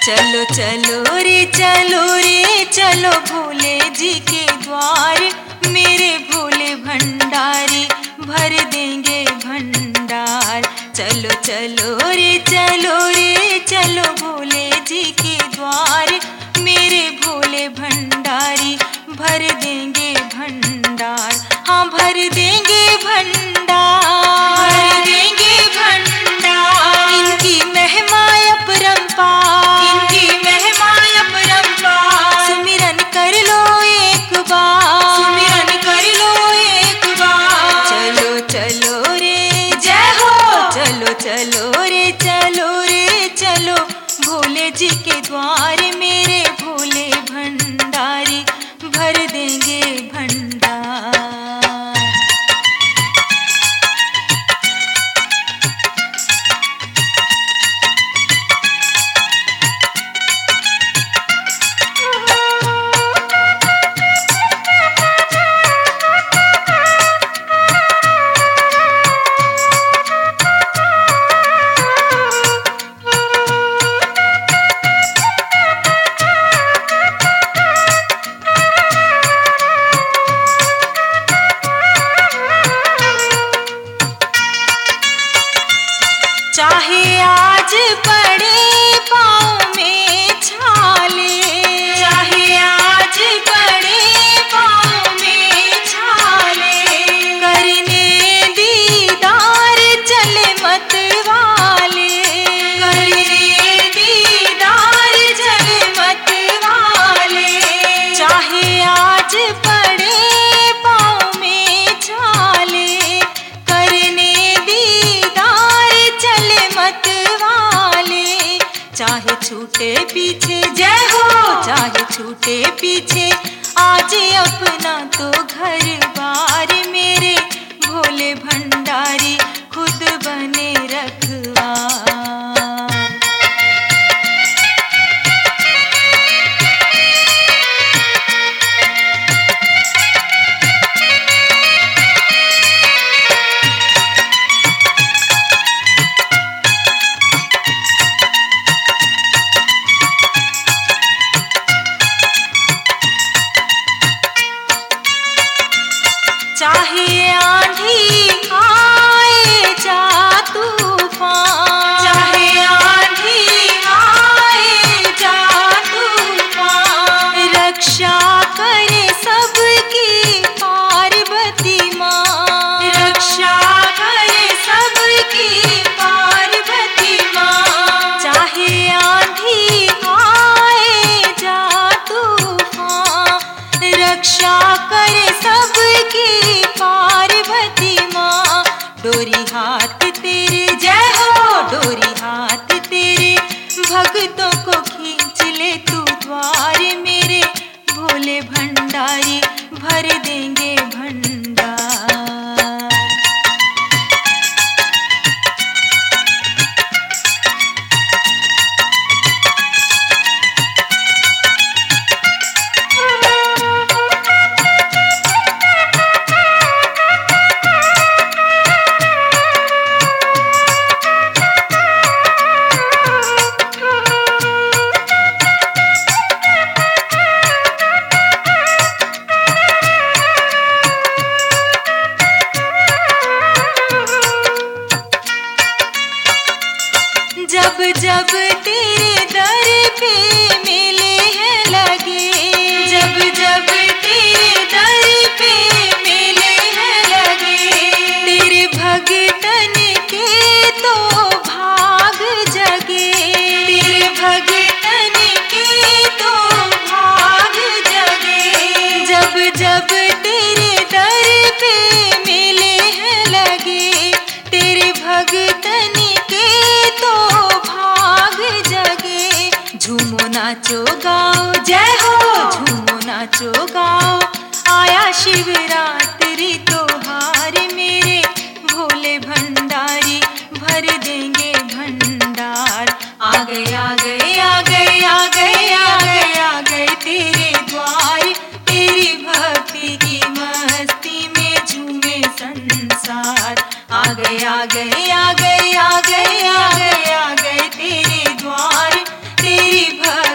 चलो चलो रे चलो रे चलो भोले जी के द्वार, मेरे भोले भंडारी भर देंगे भंडार। चलो चलो रे चलो रे चलो भोले जी के द्वार, मेरे भोले भंडारी भर देंगे भंडार। हाँ भर देंगे भंडार, भर देंगे भंडार। इनकी महिमा अपरंपार, इनकी महिमा अपरंपार। सुमिरन कर लो एक बार, सुमिरन कर लो एक बार। चलो चलो रे जय हो, चलो चलो रे चलो रे चलो भोले जी के द्वार, मेरे भोले भंडारी भर देंगे भंडार। चाहे आज पड़े पाँव में छाले, चाहे आज पड़े पाँव में छाले, करने दीदार चले मत वाले, करने दीदार चले मत वाले। चाहे आज पड़े पाँव में छाले, करने मत वाले। चाहे छूटे पीछे जय हो, चाहे छूटे पीछे आज अपना तो घर बार, मेरे भोले भंडारी खुद बने रखवार। चाहे आंधी आए जा तूफान, चाहे आंधी आए जा तूफान, रक्षा करे सबकी पार्वती माँ, रक्षा करे सबकी पार्वती माँ। चाहे आंधी आए जा तूफान, रक्षा करे सबकी पार्वती माँ। डोरी हाथ तेरे जय हो, डोरी हाथ तेरे भक्तों को खींच ले तू द्वार, मेरे भोले भंडारी भर देंगे भंडार। जब जब तेरे दर पे मेले हैं लगे, जब जब तेरे दर पे मेले हैं लगे, तेरे भगतन के तो भाग जगे, तेरे भगतन के तो भाग जगे। जब जब तेरे दर पे मेले हैं लगे, तेरे भगतन के तो भाग जगे। झूमो नाचो गाओ जय हो, झूमो नाचो गाओ, आया शिवरात्रि त्योहार, मेरे भोले भंडारी भर देंगे भंडार। आ गए आ गए आ गए आ गए आ गए आ गए तेरे द्वार, तेरी भक्ति की मस्ती में झूमे संसार। आ गए आ गए आ गए आ गए आ गए आ गए तेरे द्वार, तेरी भाई